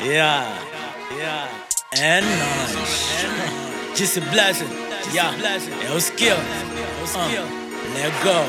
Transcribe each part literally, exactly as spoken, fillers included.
Yeah, yeah, é nóis. Disse Blessing, yeah, é o skill, uh, let go.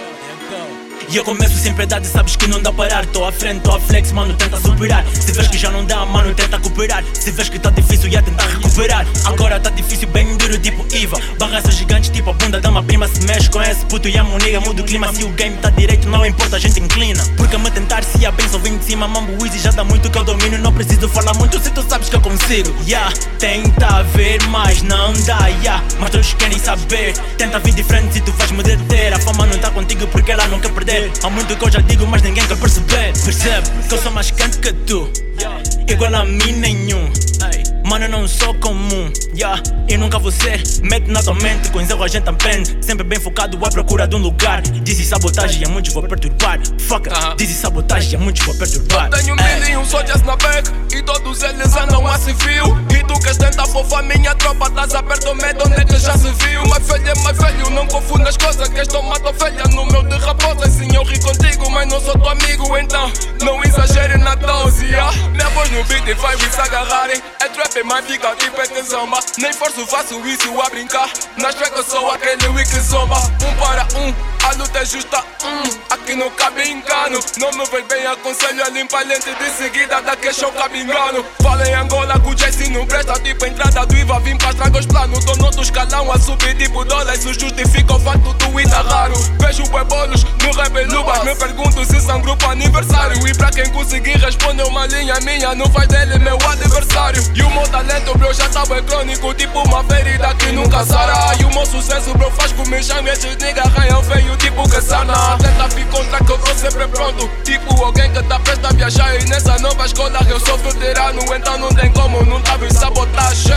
E eu começo sempre a dar, sabes que não dá parar. Tô à frente, tô à flex, mano, tenta superar. Se vês que já não dá, mano, tenta cooperar. Se vês que tá difícil, ia tentar recuperar. Agora tá difícil, bem duro, tipo Iva. Barraços gigantes, tipo a bunda da uma prima. Se mexe com esse puto e a muniga, muda o clima. Se o game tá direito, não importa, a gente inclina. Porque a me tentar, se a benção vem de cima. Mambo easy, já dá muito que eu domino. Não preciso falar muito, se tu sabes que eu consigo. Yeah, tenta ver, mas não dá, yeah. Mas todos querem saber. Tenta vir diferente se tu vais me deter. A fama não tá contigo porque ela não quer perder. Há muito que eu já digo, mas ninguém quer perceber. Percebe que eu sou mais quente que tu, igual a mim nenhum. Mano, eu não sou comum, yeah. E nunca vou ser. Mete na tua mente, com erro a gente aprende. Sempre bem focado à procura de um lugar. Dizem sabotagem, a muitos vou perturbar. Fuck, uh-huh. Dizem sabotagem, a muitos vou perturbar. Eu tenho mil e um soldiers na back, e todos eles andam a civil. E tu queres tentar fofar minha tropa, estás a perder o medo onde é que já se viu. Mas velho é mais velho, não confunda as coisas. Que estou mato velha no meu de raposa. Sim, eu ri contigo, mas não sou teu amigo. Então, não exagere na dose, yeah. Minha voz no beat e vai se agarrarem. É trap, mas fica tipo é que zomba. Nem forço, faço isso a brincar. Nas tracks eu sou aquele weak que zomba. Um para um, a luta é justa, hum. Aqui não cabe engano. Não me veio bem, aconselho a limpar a lente de seguida. Daqui show cabe engano. Fala em Angola que o Jesse não presta. Tipo entrada do I V A, vim pra estragar os planos. Tô no outro escalão a subir tipo dólar. Isso justifica o facto do Ita raro. Vejo bué bolos no Rebelubas. Me pergunto se são grupo aniversário. E pra quem conseguir responder uma linha minha, não vai dele meu adversário. E o meu talento, bro, já tá bem crônico. Tipo uma ferida que nunca sara. E o meu sucesso, bro, faz com me chame. Esses nigga raiam feio tipo Cassana. Tenta vir contra que eu tô sempre pronto. Tipo alguém que tá prestes a viajar. E nessa nova escola eu sou veterano. Então não tem como, não tá em sabotagem.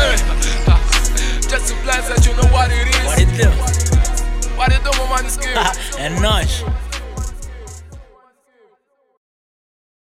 Just a blessing, you know what it is. What it do? What it do, my man, skill. É nóis.